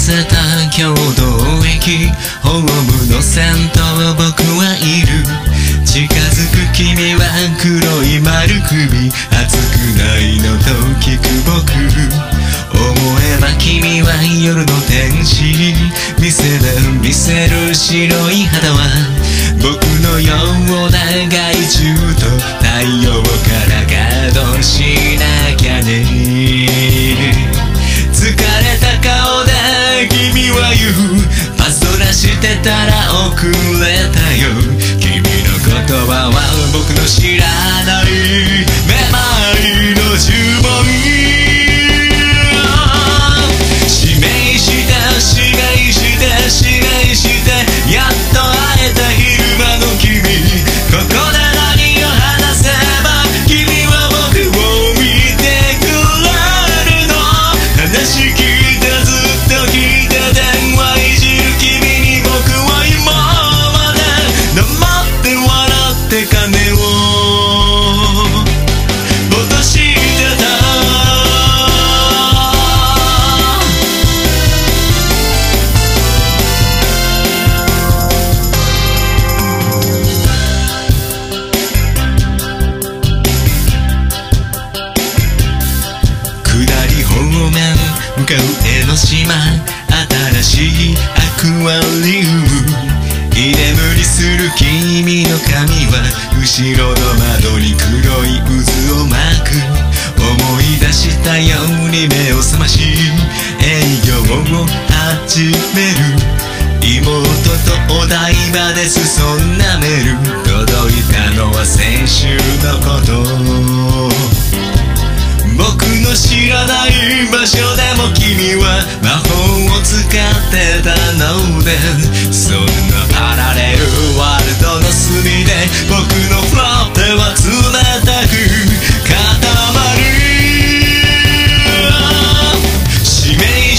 せた共同駅ホームの先頭僕はいる。近づく君は黒い丸首、熱くないのと聞く僕。思えば君は夜の天使、見せる白い肌は僕のような害虫と太陽からガードしなきゃね。疲れた顔で君は言う、パストラしてたら遅れたよ。君の言葉は僕の知らないめまいの呪文。指名してやっと会えた昼間の君、ここで何を話せば君は僕を見てくれるの。話聞いてずっと聞いて電話いじる君に僕は今まで黙って笑って金を落としてた。向かう江ノ島、新しいアクアリウム。居眠りする君の髪は後ろの窓に黒い渦を巻く。思い出したように目を覚まし営業を始める。妹とお台場で裾なめる。届いたのは先週のこと。僕の知らない場所でも君は魔法を使ってたので、そんなパラレルワールドの隅で僕のフロッペは冷たく固まる。指名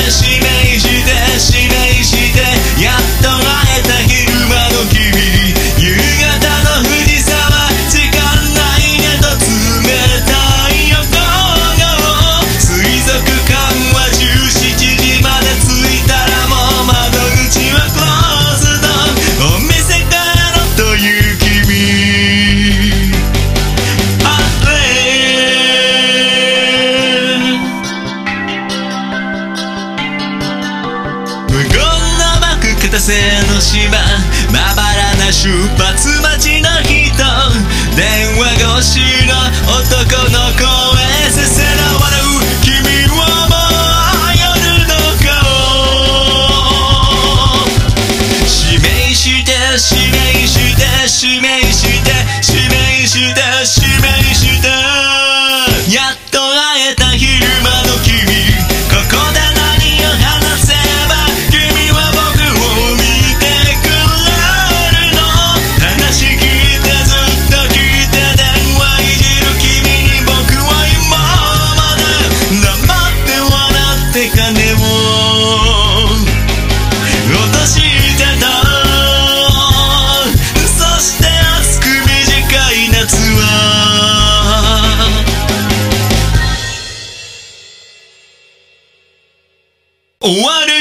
してやっと会えた昼間の君、夕方の富士山時間ないねと冷たいよ。水族館は17時まで着いたらもう窓口はクローズド。お店帰ろという君、あれ無言の幕片瀬の島、まばらな出発待ちの人、電話越しの男の声せせら笑う君はもう夜の顔。指名してやっと会えた昼間の君、ここで何を話せば君は僕を見てくれるの。話聞いてずっと聞いて電話いじる君に僕は今まで黙って笑って金を落としてた。そして熱く短い夏は終わる。